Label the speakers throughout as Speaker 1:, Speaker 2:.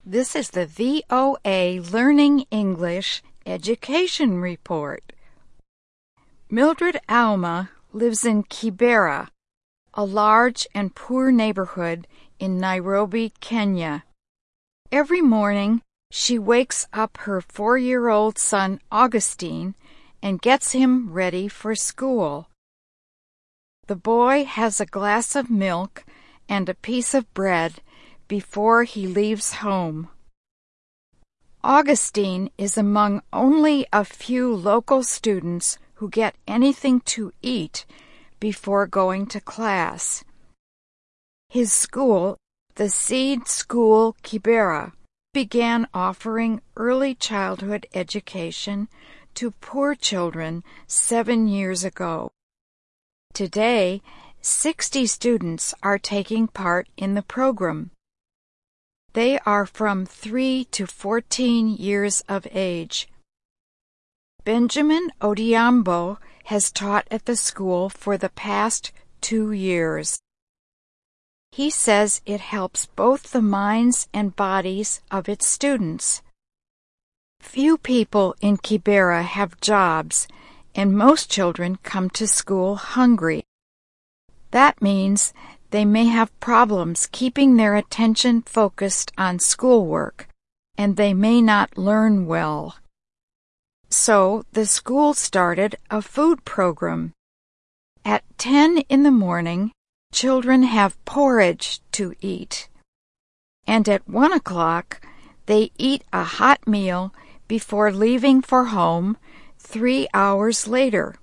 Speaker 1: This is the VOA Learning English Education Report. Mildred Alma lives in Kibera, a large and poor neighborhood in Nairobi, Kenya. Every morning, she wakes up her 4-year-old son Augustine and gets him ready for school. The boy has a glass of milk and a piece of bread before he leaves home. Augustine is among only a few local students who get anything to eat before going to class. His school, the Seed School Kibera, began offering early childhood education to poor children 7 years ago. Today, 60 students are taking part in the program. They are from 3 to 14 years of age. Benjamin Odhiambo has taught at the school for the past 2 years. He says it helps both the minds and bodies of its students. Few people in Kibera have jobs, and most children come to school hungry. That means they may have problems keeping their attention focused on schoolwork, and they may not learn well. So the school started a food program. At 10 in the morning, children have porridge to eat. And at 1 o'clock, they eat a hot meal before leaving for home 3 hours later.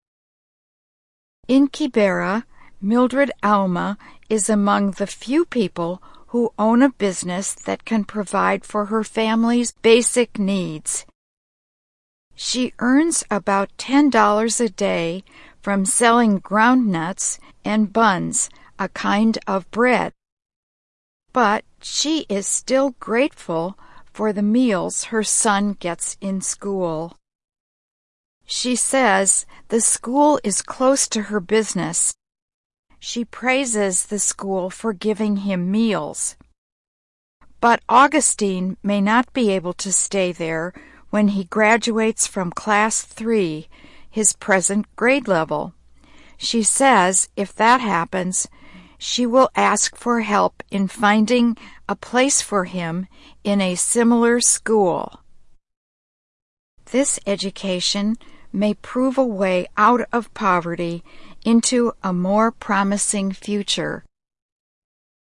Speaker 1: In Kibera, Mildred Alma is among the few people who own a business that can provide for her family's basic needs. She earns about $10 a day from selling groundnuts and buns, a kind of bread. But she is still grateful for the meals her son gets in school. She says the school is close to her business. She praises the school for giving him meals. But Augustine may not be able to stay there when he graduates from Class 3, his present grade level. She says if that happens, she will ask for help in finding a place for him in a similar school. This education may prove a way out of poverty into a more promising future.